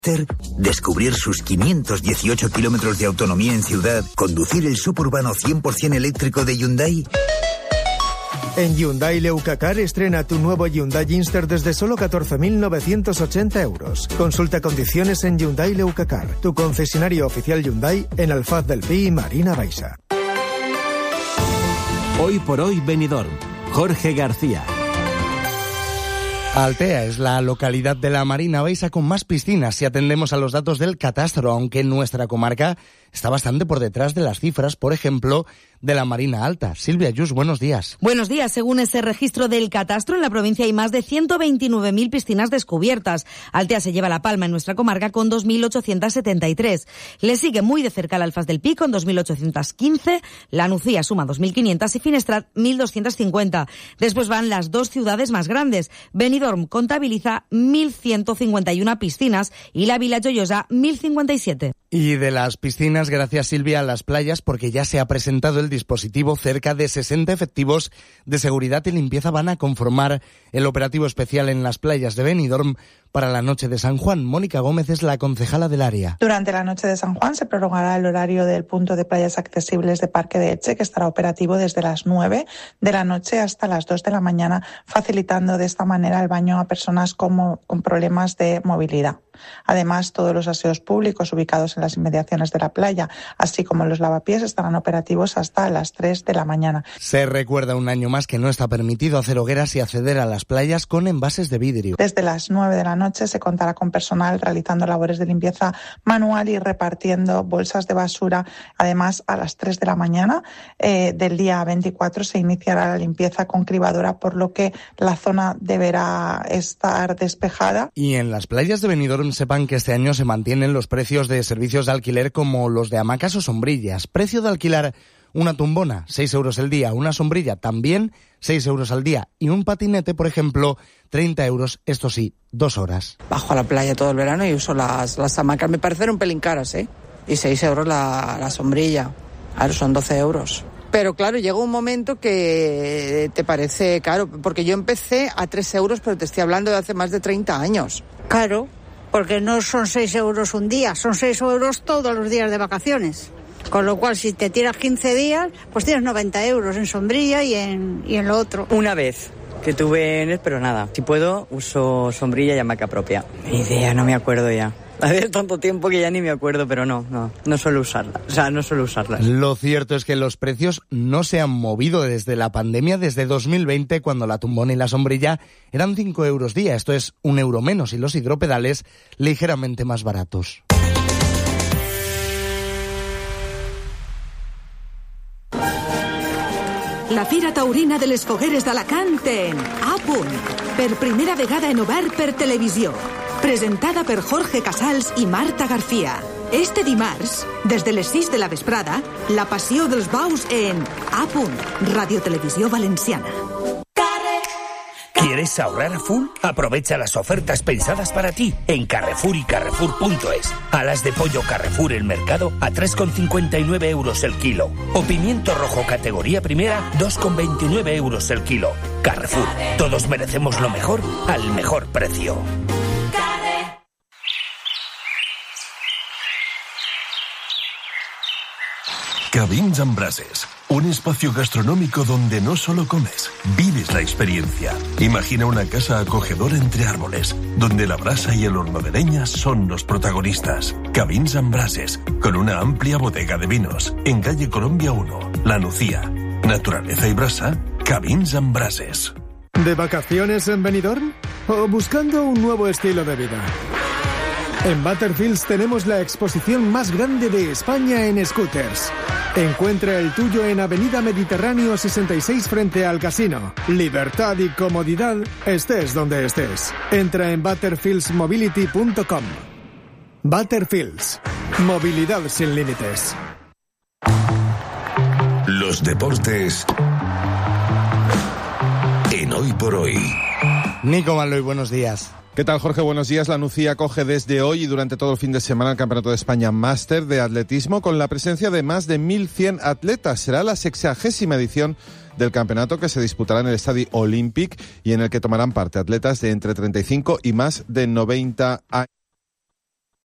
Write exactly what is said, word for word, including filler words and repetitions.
Descubrir sus quinientos dieciocho kilómetros de autonomía en ciudad, conducir el suburbano cien por ciento eléctrico de Hyundai. En Hyundai Leucacar estrena tu nuevo Hyundai Inster desde solo catorce mil novecientos ochenta euros. Consulta condiciones en Hyundai Leucacar, tu concesionario oficial Hyundai en Alfaz del Pi y Marina Baixa. Hoy por hoy Benidorm. Jorge García. Altea es la localidad de la Marina Baixa con más piscinas si atendemos a los datos del catastro, aunque en nuestra comarca está bastante por detrás de las cifras, por ejemplo, de la Marina Alta. Silvia Yus, buenos días. Buenos días. Según ese registro del catastro, en la provincia hay más de ciento veintinueve mil piscinas descubiertas. Altea se lleva la palma en nuestra comarca con dos mil ochocientos setenta y tres. Le sigue muy de cerca el Alfaz del Pi con dos mil ochocientos quince, la Nucía suma dos mil quinientos y Finestrat mil doscientos cincuenta. Después van las dos ciudades más grandes. Benidorm contabiliza mil ciento cincuenta y una piscinas y la Vila Joyosa mil cincuenta y siete. Y de las piscinas, gracias Silvia, a las playas, porque ya se ha presentado el dispositivo. Cerca de sesenta efectivos de seguridad y limpieza van a conformar el operativo especial en las playas de Benidorm para la noche de San Juan. Mónica Gómez es la concejala del área. Durante la noche de San Juan se prolongará el horario del punto de playas accesibles de Parque de Elche, que estará operativo desde las nueve de la noche hasta las dos de la mañana, facilitando de esta manera el baño a personas con, con problemas de movilidad. Además, todos los aseos públicos ubicados en las inmediaciones de la playa, así como los lavapiés, estarán operativos hasta las tres de la mañana. Se recuerda un año más que no está permitido hacer hogueras y acceder a las playas con envases de vidrio. Desde las nueve de la noche se contará con personal realizando labores de limpieza manual y repartiendo bolsas de basura. Además, a las tres de la mañana eh, del día veinticuatro se iniciará la limpieza con cribadora, por lo que la zona deberá estar despejada. Y en las playas de Benidorm sepan que este año se mantienen los precios de servicios de alquiler como los de hamacas o sombrillas. Precio de alquilar una tumbona, seis euros el día, una sombrilla también, seis euros al día, y un patinete, por ejemplo, treinta euros, esto sí, dos horas. Bajo a la playa todo el verano y uso las, las hamacas. Me parecen un pelín caras, ¿eh? Y seis euros la, la sombrilla. Claro, son doce euros. Pero claro, llega un momento que te parece caro, porque yo empecé a tres euros, pero te estoy hablando de hace más de treinta años. Caro, porque no son seis euros un día, son seis euros todos los días de vacaciones. Con lo cual, si te tiras quince días, pues tienes noventa euros en sombrilla y en, y en lo otro. Una vez que tuve en él, pero nada. Si puedo, uso sombrilla y hamaca propia. Ni idea, no me acuerdo ya. Hace tanto tiempo que ya ni me acuerdo, pero no, no, no suelo usarla. O sea, no suelo usarlas. Lo cierto es que los precios no se han movido desde la pandemia, desde dos mil veinte, cuando la tumbona y la sombrilla eran cinco euros día. Esto es un euro menos, y los hidropedales ligeramente más baratos. La Fira Taurina de les Fogueres d'Alacant en A Punt, per primera vegada en obert per televisió. Presentada per Jorge Casals i Marta García. Este dimarts, des de les sis de la vesprada, la passió dels baus en A Punt, Radiotelevisió Valenciana. ¿Quieres ahorrar a full? Aprovecha las ofertas pensadas para ti en Carrefour y Carrefour punto es. Alas de pollo Carrefour el mercado a tres con cincuenta y nueve euros el kilo. O pimiento rojo categoría primera, dos con veintinueve euros el kilo. Carrefour, todos merecemos lo mejor al mejor precio. Cabins amb Brases, un espacio gastronómico donde no solo comes, vives la experiencia. Imagina una casa acogedora entre árboles, donde la brasa y el horno de leña son los protagonistas. Cabins amb Brases, con una amplia bodega de vinos, en calle Colombia uno, La Nucía. Naturaleza y brasa, Cabins amb Brases. ¿De vacaciones en Benidorm? ¿O buscando un nuevo estilo de vida? En Butterfields tenemos la exposición más grande de España en scooters. Encuentra el tuyo en Avenida Mediterráneo sesenta y seis frente al casino. Libertad y comodidad, estés donde estés. Entra en butterfields mobility punto com. Butterfields. Movilidad sin límites. Los deportes en Hoy por Hoy. Nico Manloy, buenos días. ¿Qué tal, Jorge? Buenos días. La Nucía acoge desde hoy y durante todo el fin de semana el Campeonato de España Máster de Atletismo con la presencia de más de mil cien atletas. Será la sexagésima edición del campeonato que se disputará en el Estadio Olímpic y en el que tomarán parte atletas de entre treinta y cinco y más de noventa años.